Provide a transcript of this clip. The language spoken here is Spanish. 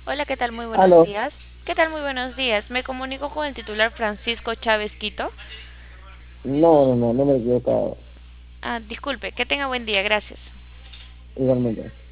Hola, ¿qué tal? Muy buenos Aló. días. ¿Qué tal? Muy buenos días. Me comunico con el titular Francisco Chávez Quito. No me he equivocado. Disculpe, que tenga buen día, gracias. Igualmente.